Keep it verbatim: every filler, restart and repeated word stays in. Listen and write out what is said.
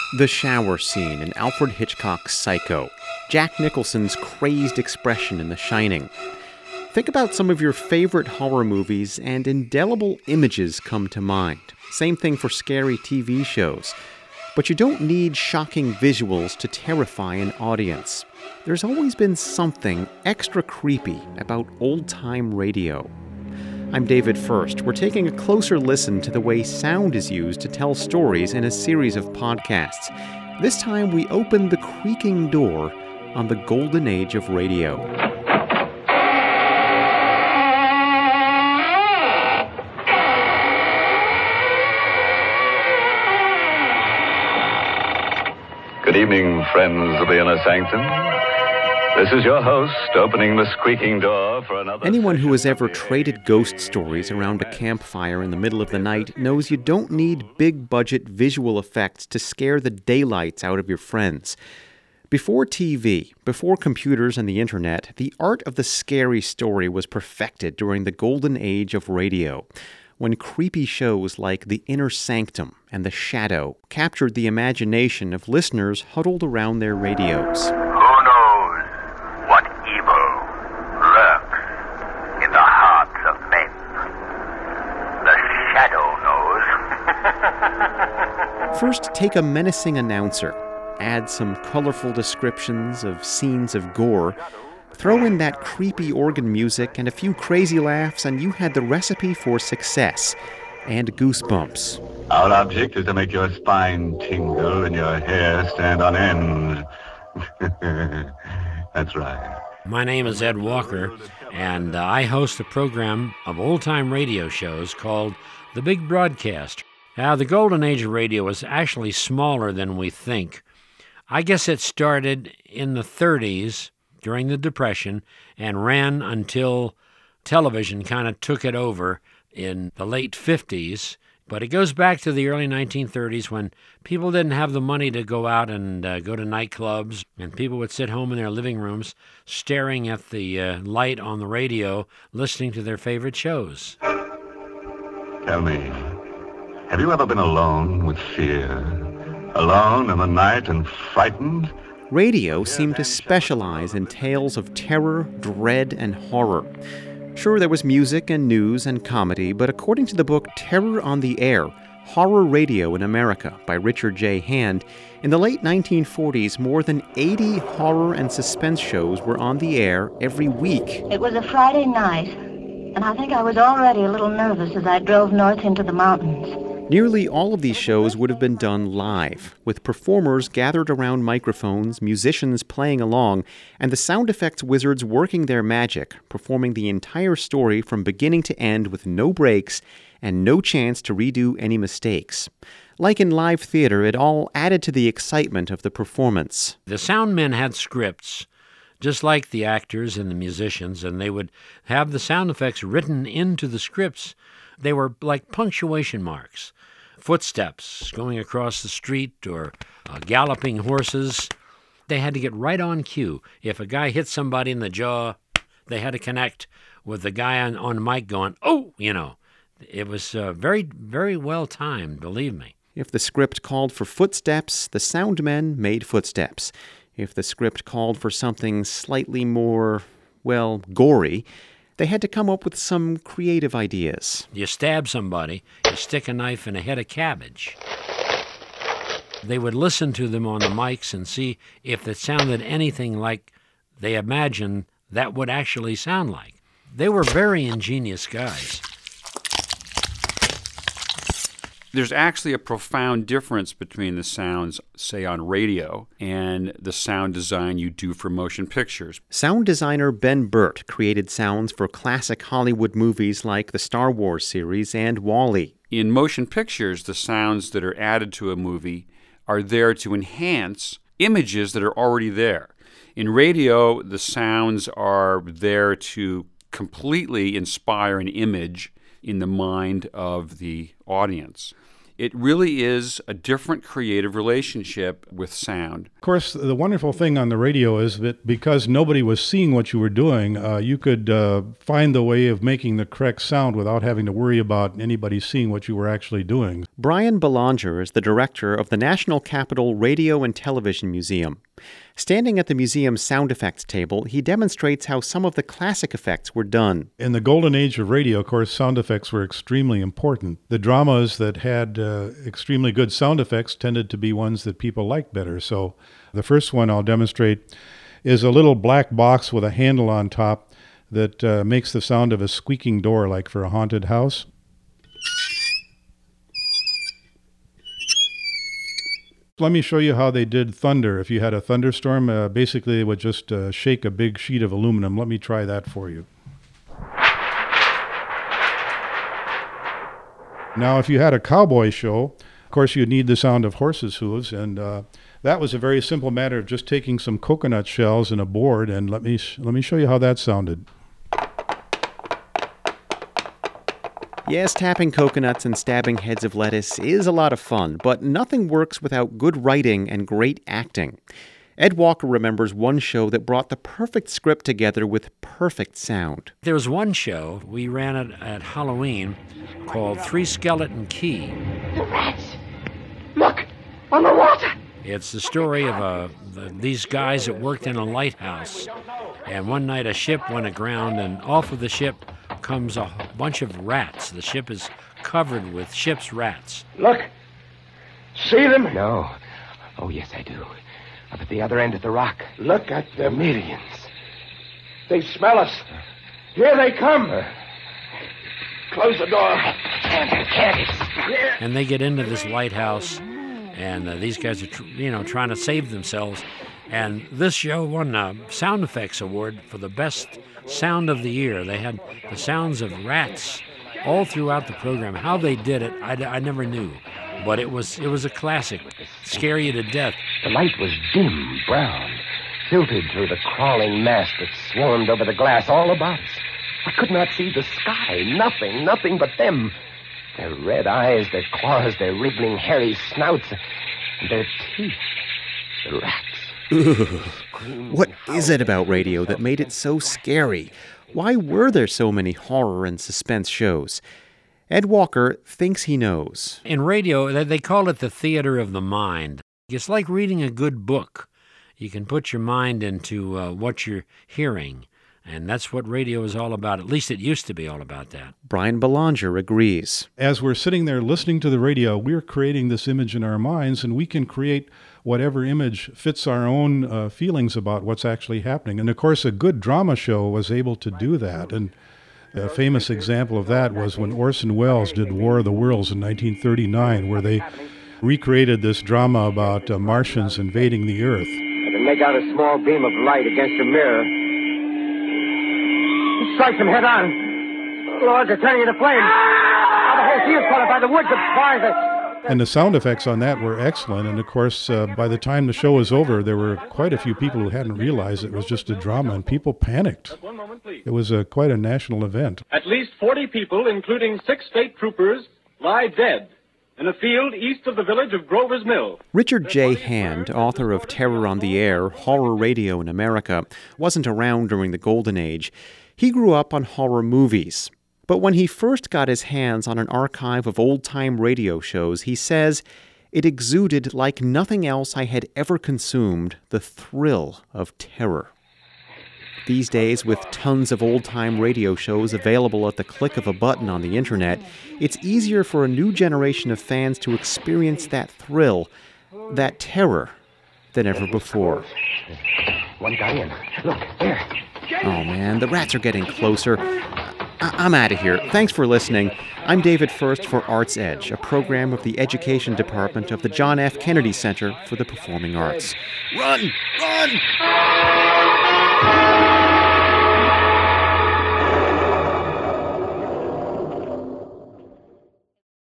The shower scene in Alfred Hitchcock's Psycho. Jack Nicholson's crazed expression in The Shining. Think about some of your favorite horror movies and indelible images come to mind. Same thing for scary T V shows. But you don't need shocking visuals to terrify an audience. There's always been something extra creepy about old-time radio. I'm David First. We're taking a closer listen to the way sound is used to tell stories in a series of podcasts. This time we open the creaking door on the golden age of radio. Good evening, friends of the Inner Sanctum. This is your host, opening the squeaking door for another... Anyone who has ever traded ghost stories around a campfire in the middle of the night knows you don't need big-budget visual effects to scare the daylights out of your friends. Before T V, before computers and the internet, the art of the scary story was perfected during the golden age of radio, when creepy shows like The Inner Sanctum and The Shadow captured the imagination of listeners huddled around their radios. Who knows what evil lurks in the hearts of men? The Shadow knows. First, take a menacing announcer, add some colorful descriptions of scenes of gore, throw in that creepy organ music and a few crazy laughs, and you had the recipe for success and goosebumps. Our object is to make your spine tingle and your hair stand on end. That's right. My name is Ed Walker, and uh, I host a program of old-time radio shows called The Big Broadcast. Now, the golden age of radio was actually smaller than we think. I guess it started in the thirties, during the Depression, and ran until television kind of took it over in the late fifties. But it goes back to the early nineteen thirties when people didn't have the money to go out and uh, go to nightclubs, and people would sit home in their living rooms staring at the uh, light on the radio, listening to their favorite shows. Tell me, have you ever been alone with fear? Alone in the night and frightened? Radio seemed to specialize in tales of terror, dread, and horror. Sure, there was music and news and comedy, but according to the book Terror on the Air, Horror Radio in America by Richard J. Hand, in the late nineteen forties, more than eighty horror and suspense shows were on the air every week. It was a Friday night, and I think I was already a little nervous as I drove north into the mountains. Nearly all of these shows would have been done live, with performers gathered around microphones, musicians playing along, and the sound effects wizards working their magic, performing the entire story from beginning to end with no breaks and no chance to redo any mistakes. Like in live theater, it all added to the excitement of the performance. The sound men had scripts, just like the actors and the musicians, and they would have the sound effects written into the scripts. They were like punctuation marks. Footsteps going across the street or uh, galloping horses. They had to get right on cue. If a guy hit somebody in the jaw, they had to connect with the guy on, on the mic going, oh, you know. It was uh, very, very well timed, believe me. If the script called for footsteps, the sound men made footsteps. If the script called for something slightly more, well, gory, they had to come up with some creative ideas. You stab somebody, you stick a knife in a head of cabbage. They would listen to them on the mics and see if it sounded anything like they imagined that would actually sound like. They were very ingenious guys. There's actually a profound difference between the sounds, say, on radio and the sound design you do for motion pictures. Sound designer Ben Burtt created sounds for classic Hollywood movies like the Star Wars series and WALL-E. In motion pictures, the sounds that are added to a movie are there to enhance images that are already there. In radio, the sounds are there to completely inspire an image in the mind of the audience. It really is a different creative relationship with sound. Of course, the wonderful thing on the radio is that because nobody was seeing what you were doing, uh, you could uh, find the way of making the correct sound without having to worry about anybody seeing what you were actually doing. Brian Belanger is the director of the National Capitol Radio and Television Museum. Standing at the museum's sound effects table, he demonstrates how some of the classic effects were done. In the golden age of radio, of course, sound effects were extremely important. The dramas that had uh, extremely good sound effects tended to be ones that people liked better. So the first one I'll demonstrate is a little black box with a handle on top that uh, makes the sound of a squeaking door, like for a haunted house. Let me show you how they did thunder. If you had a thunderstorm, uh, basically they would just uh, shake a big sheet of aluminum. Let me try that for you. Now, if you had a cowboy show, of course you'd need the sound of horses' hooves, and uh, that was a very simple matter of just taking some coconut shells and a board, and let me sh- let me show you how that sounded. Yes, tapping coconuts and stabbing heads of lettuce is a lot of fun, but nothing works without good writing and great acting. Ed Walker remembers one show that brought the perfect script together with perfect sound. There was one show, we ran it at Halloween, called Three Skeleton Key. The rats! Look! On the water! It's the story of uh, the, these guys that worked in a lighthouse. And one night a ship went aground, and off of the ship comes a bunch of rats. The ship is covered with ship's rats. Look! See them? No. Oh, yes, I do. Up at the other end of the rock. Look at them. Millions. They smell us. Here they come. Uh, Close the door. Can't, can't. And they get into this lighthouse, and uh, these guys are, tr- you know, trying to save themselves. And this show won a Sound Effects Award for the best sound of the year. They had the sounds of rats all throughout the program. How they did it, I, I never knew. But it was it was a classic. Scare you to death. The light was dim, brown, filtered through the crawling mass that swarmed over the glass all about us. I could not see the sky. Nothing, nothing but them. Their red eyes, their claws, their wriggling, hairy snouts, and their teeth. The rats. Ugh. What is it about radio that made it so scary? Why were there so many horror and suspense shows? Ed Walker thinks he knows. In radio, they call it the theater of the mind. It's like reading a good book. You can put your mind into uh, what you're hearing, and that's what radio is all about. At least it used to be all about that. Brian Belanger agrees. As we're sitting there listening to the radio, we're creating this image in our minds, and we can create whatever image fits our own uh, feelings about what's actually happening. And of course, a good drama show was able to do that. And a famous example of that was when Orson Welles did War of the Worlds in nineteen thirty-nine, where they recreated this drama about uh, Martians invading the Earth. I can make out a small beam of light against a mirror. It strikes them head on. Lord, they're turning into flames. Ah! The whole field's caught up by the woods that bars us. And the sound effects on that were excellent. And of course, uh, by the time the show was over, there were quite a few people who hadn't realized it was just a drama, and people panicked. It was a, quite a national event. At least forty people, including six state troopers, lie dead in a field east of the village of Grover's Mill. Richard J. Hand, author of Terror on the Air, Horror Radio in America, wasn't around during the Golden Age. He grew up on horror movies. But when he first got his hands on an archive of old-time radio shows, he says, it exuded like nothing else I had ever consumed, the thrill of terror. These days, with tons of old-time radio shows available at the click of a button on the internet, it's easier for a new generation of fans to experience that thrill, that terror, than ever before. One guy in. Look, there. Oh man, the rats are getting closer. I- I'm out of here. Thanks for listening. I'm David First for Arts Edge, a program of the Education Department of the John F. Kennedy Center for the Performing Arts. Run! Run!